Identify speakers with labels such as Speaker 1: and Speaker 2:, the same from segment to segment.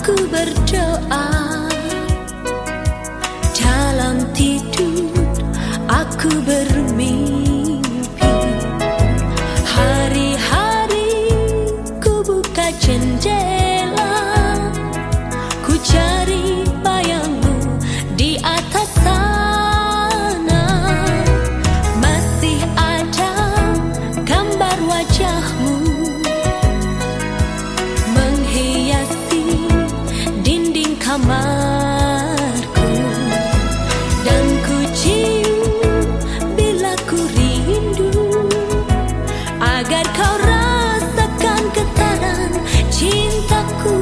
Speaker 1: Aku berdoa dalam tidur, aku bermimpi. Hari-hari ku buka jendela, ku cari bayangmu di atas sana. Masih ada gambar wajahmu menghiasi dinding kamarku, dan ku cium bila ku rindu, agar kau rasakan getaran cintaku.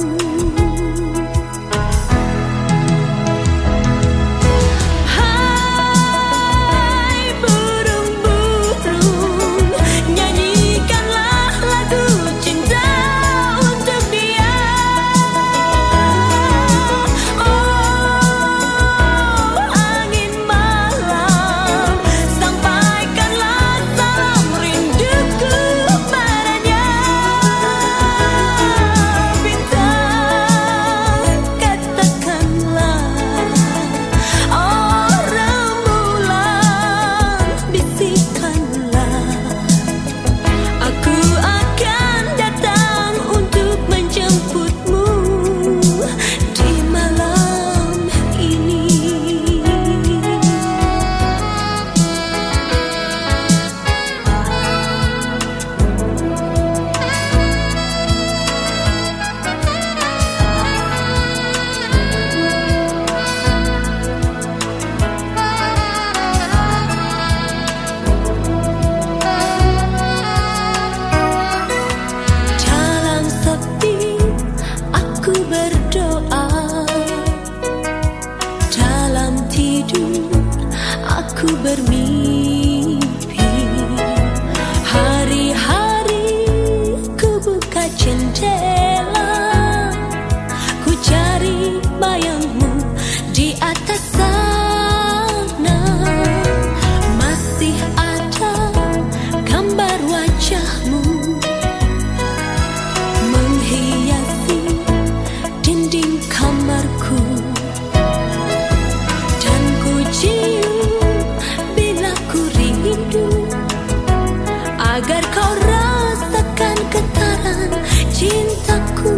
Speaker 1: Aku bermimpi, hari-hari ku buka jendela, ku cari bayangmu di atas sana. Masih ada gambar wajahmu menghiasi dinding kamarku, dan ku cium agar kau rasakan getaran cintaku.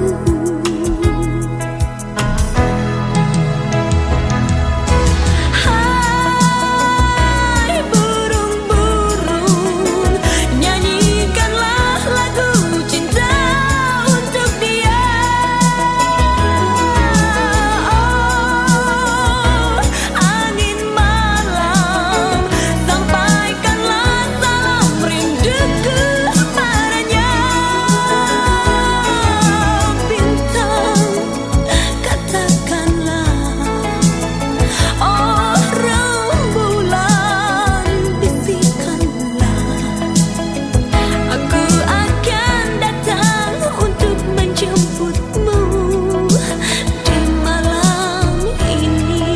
Speaker 1: Hai burung-burung, nyanyikanlah lagu cinta untuk dia. Oh, angin malam, sampaikanlah salam rindu kepadanya. Bintang, katakanlah, oh rembulan, bisikanlah, aku akan datang untuk menjemputmu di malam ini.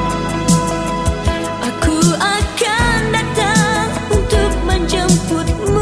Speaker 1: Aku akan datang untuk menjemputmu